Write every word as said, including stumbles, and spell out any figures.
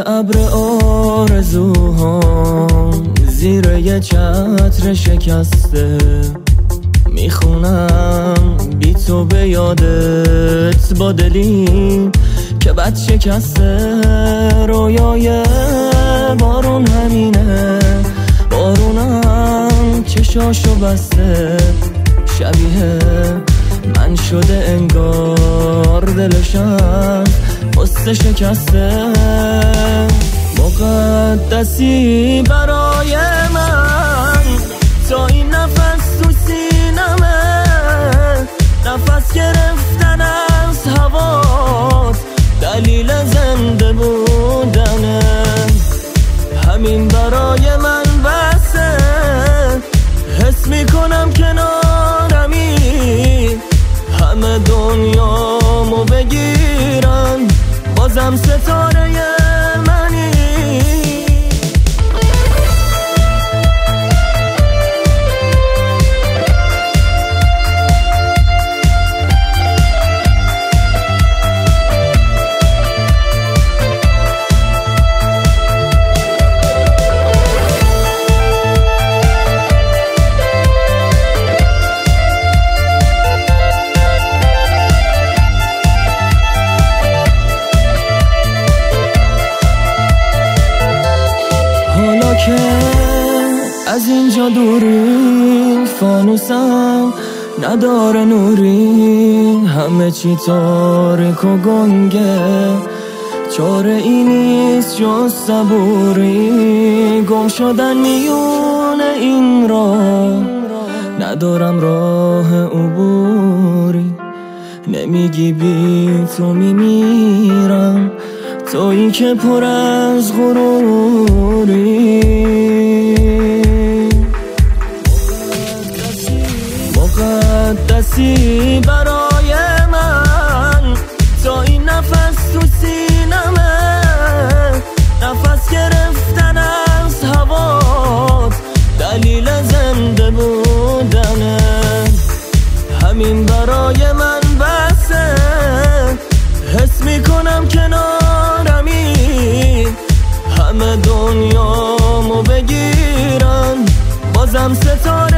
ابر آرزوهام زیر یه چتر شکسته، میخونم بی تو به یادت با دلی که بد شکسته. رویای بارون همینه، بارونم چشاشو بسته، شبیه من شده انگار دلشم قصه شکسته. مقدسی برای من تا این نفس تو سینمه، نفس گرفتن از هوات دلیل زنده بودنه. همین برای من بسه، حس میکنم کنارمی، همه دنیامو بگیرن بازم ستاره منی. که از اینجا دوری، فانوسم نداره نوری، همه چی تاریک و گنگه، چاره ای نیست جز صبوری. گم شدن میون این راه، ندارم راه عبوری، نمیگی بی تو میمیرم، تویی که پر از غروری. مقدسی برای من تا این نفس تو سینمه، نفس گرفتن از هوات دلیل زنده بودنه. همین برای من بسه، حس میکنم کنارمی، همه دنیامو بگیرن بازم ستاره